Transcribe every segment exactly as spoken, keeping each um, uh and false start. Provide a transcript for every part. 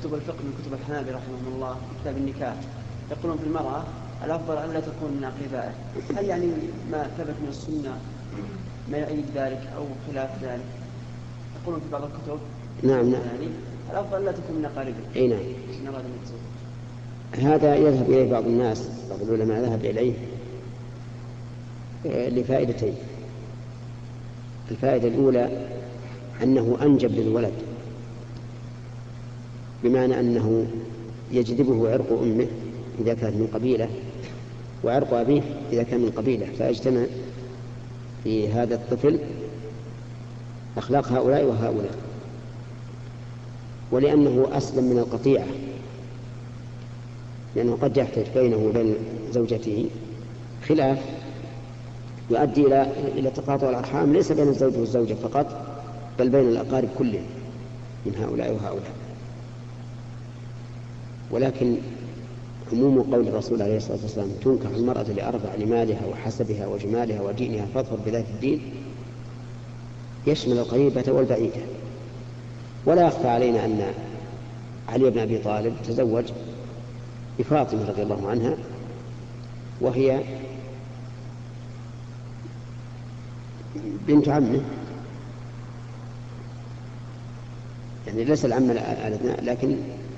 كتب الفقه من كتب الحنابلة رحمهم الله كتاب النكاح يقولون في المرأة الأفضل أن لا تكون من أقربائه. هل يعني ما ثبت من السنة ما يؤيد ذلك أو خلاف ذلك؟ يقولون في بعض الكتب نعم نعم يعني الأفضل لا تكون من أقاربه. أي نعم. هذا يذهب إليه بعض الناس، بعض العلماء ذهب إليه لفائدتين. الفائدة الأولى أنه أنجب للولد، بمعنى أنه يجذبه عرق أمه إذا كانت من قبيلة وعرق أبيه إذا كان من قبيلة، فيجتمع في هذا الطفل أخلاق هؤلاء وهؤلاء. ولأنه أسلم من القطيعة، لأنه قد يحتاج بينه وبين زوجته خلاف يؤدي إلى إلى تقاطع الأرحام، ليس بين الزوج والزوجة فقط بل بين الأقارب كلهم من هؤلاء وهؤلاء. ولكن عموم قول الرسول عليه الصلاة والسلام تنكح المرأة لأربع: لمالها وحسبها وجمالها ودينها فاظفر بذات الدين، يشمل القريبة والبعيدة. ولا يخفى علينا أن علي بن أبي طالب تزوج بفاطمة رضي الله عنها وهي بنت عمه، يعني ليس العم الأدنى لكن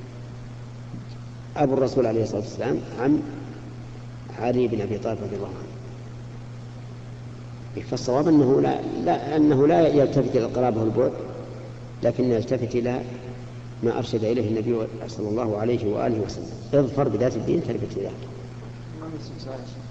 أبو الرسول عليه الصلاة والسلام عم علي بن أبي طالب رضي الله عنه. فالصواب أنه لا, لا, أنه لا يلتفت إلى القرابة والبعد، لكن يلتفت إلى ما أرشد إليه النبي صلى الله عليه وآله وسلم: اظفر بذات الدين تربت ذلك.